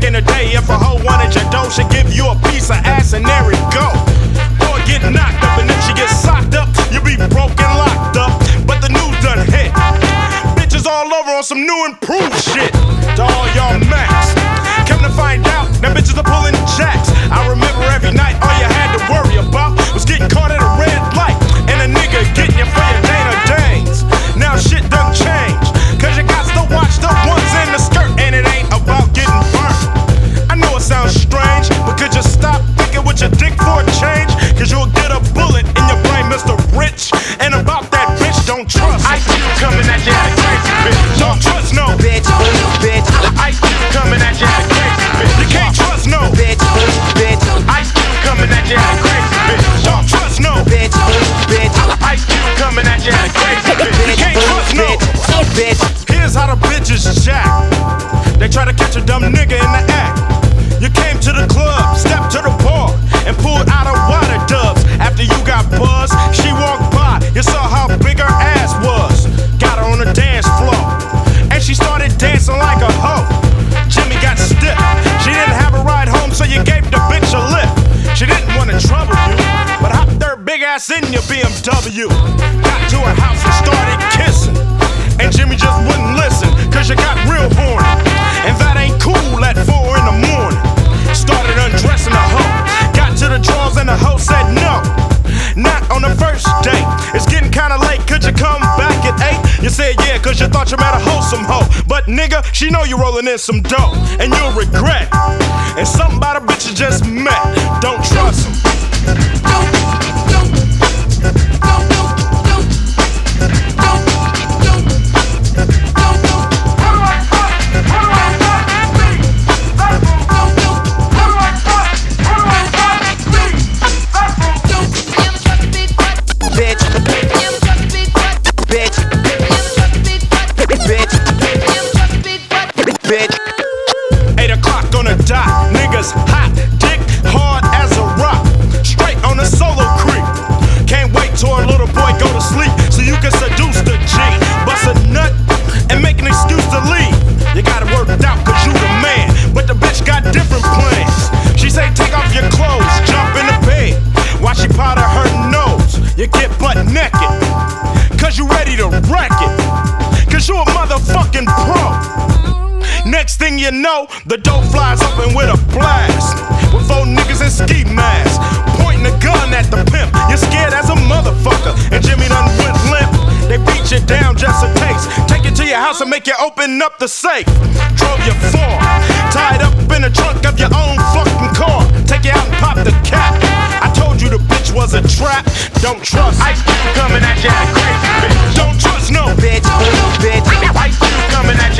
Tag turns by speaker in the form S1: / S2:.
S1: in the day, if a hoe wanted your dough, she'd give you a piece of ass and there it go. Or get knocked up, and if she gets socked up, you'll be broken, locked up. But the news done hit. Bitches all over on some new improved shit. To all y'all max. Come to find out, now bitches are pulling jacks. I remember every night all you had to worry about was getting caught at a red light and a nigga getting you for your Dana Danes. Now shit done changed, cause you got to watch the ones in the skirt, and it ain't about getting burnt. I know it sounds strange, but could you stop thinking with your dick for a change? Cause you'll get a bullet in your brain, Mr. Rich. And about that bitch, don't trust. I see you coming at you like crazy, bitch. Don't trust no bitch, bitch. I see you coming at you like crazy, bitch. You can't trust no bitch, bitch. I see you coming at you like crazy, bitch. Don't trust no bitch, bitch. I see you coming at you like crazy, bitch. You can't trust no bitch. Here's how the bitches jack. They try to catch a dumb nigga in the act. You came to the club, stepped to the bar, and pulled out a water dubs. After you got buzzed, she walked by. You saw how big her ass was. Got her on the dance floor, and she started dancing like a hoe. Jimmy got stiff. She didn't have a ride home, so you gave the bitch a lift. She didn't want to trouble you, but hopped her big ass in your BMW. Got to her house and started kissing, and Jimmy just wouldn't listen, cause you got real horny. And that ain't cool at 4 in the morning. Started undressing the hoe. Got to the drawers and the hoe said no. Not on the first date. It's getting kinda late, could you come back at 8? You said yeah, cause you thought you met a wholesome hoe. But nigga, she know you rolling in some dough, and you'll regret. And something about a bitch you just met. Don't trust him. Bitch. 8 o'clock on the dot, niggas hot, dick hard as a rock. Straight on the solo creep. Can't wait till a little boy go to sleep so you can seduce the G. Bust a nut and make an excuse to leave. You got it worked out cause you the man, but the bitch got different plans. She say take off your clothes, jump in the bed. While she powder her nose, you get butt naked, cause you ready to wreck it, cause you a motherfucking pro. Next thing you know, the dope flies open with a blast, with 4 niggas in ski masks, pointing a gun at the pimp. You're scared as a motherfucker, and Jimmy done went limp. They beat you down just a taste, take you to your house and make you open up the safe. Drove you far, tied up in the trunk of your own fucking car. Take you out and pop the cap. I told you the bitch was a trap. Don't trust. Ice Cube coming at you like crazy, bitch. Don't trust no bitch, bitch. Ice Cube coming at you.